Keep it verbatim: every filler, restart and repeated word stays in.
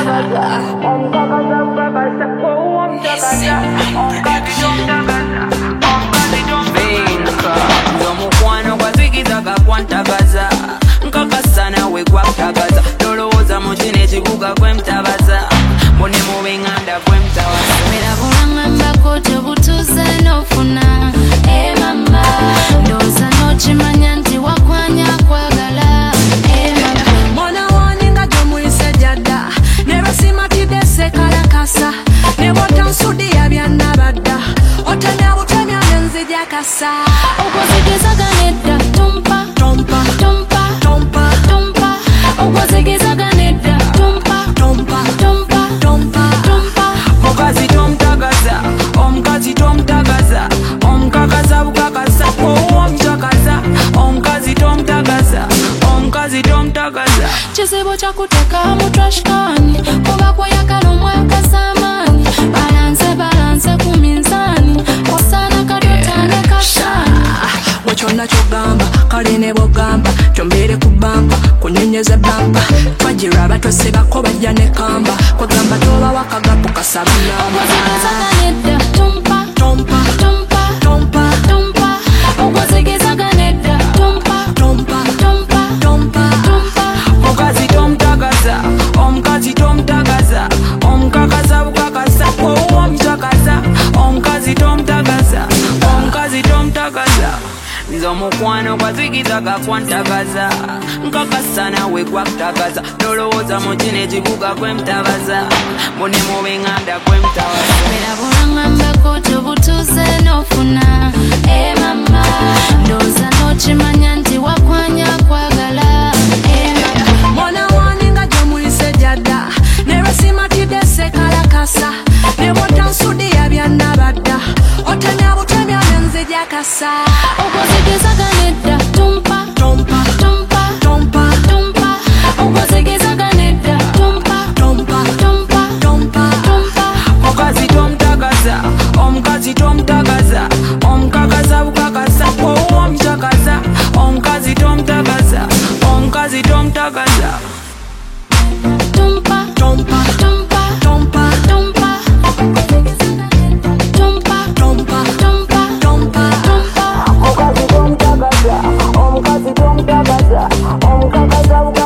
Omukwano gwazikitaga kwantagaza nkakasana we gwakutagaza tolowooza mu kino ekibuga kwemutabaza mbone mu benganda kwemutabaza mera bulangambako tobutuuze n'ofuna e mama ndowooza n'okimanya nti wakwanya kwagala e mama mwana waninga gyomuyise jadda ne basimatidde sekalakasa ne botansudi yabyannabadda otemya butemya nenzijakasa okwozigezaganedda tumpa tompa tompa tompa tompa okwozigezaganedda tumpa tompa tompa tompa tompa mukazi tomutagaza omukazi tomutagaza omukakaza bukakasa owomucakaza omukazi tomutagaza omukazi tomutagaza kizibu kyakuteka mu trashkani kuba kweyagala omwakasamaani balanze balanze ku minzaani osaana katyotane kashaani wekyonna kyogamba kale ne bwogamba kyombeere ku bamba kunyonyeza bamba twagirwa abatwese bako bajja ne kamba kwegamba toba wakagapu kasaba namba okwozigezaganedda tumpa tompa tompa tompa tompa okwozigezaganedda tumpa tompa tompa tompa tompa mukazi tomutagaza omukazi tomutagaza omukakaza bukakasa owomucakaza omukazi tomutagaza omukazi tomutagaza nze omukwano gwazikitaga kwantagaza nkakasana we gwakutagaza tolowooza mu kino ekibuga kwemutabaza mbone mu benganda kwemutabaza mera bulangambako tobutuuze n'ofuna e mama ndowooza n'okimanya nti wakwanya kwagala e mama mwana waninga gyomuyise jadda ne basimatidde sekalakasa ne botansudi yabyannabadda otemya butemya nenzijakasa okwozigezaganedda tumpa tompa tompa tompa tompa okwozigezaganedda tumpa tompa tompa tompa tompa mukazi tomutagaza omukazi tomutagaza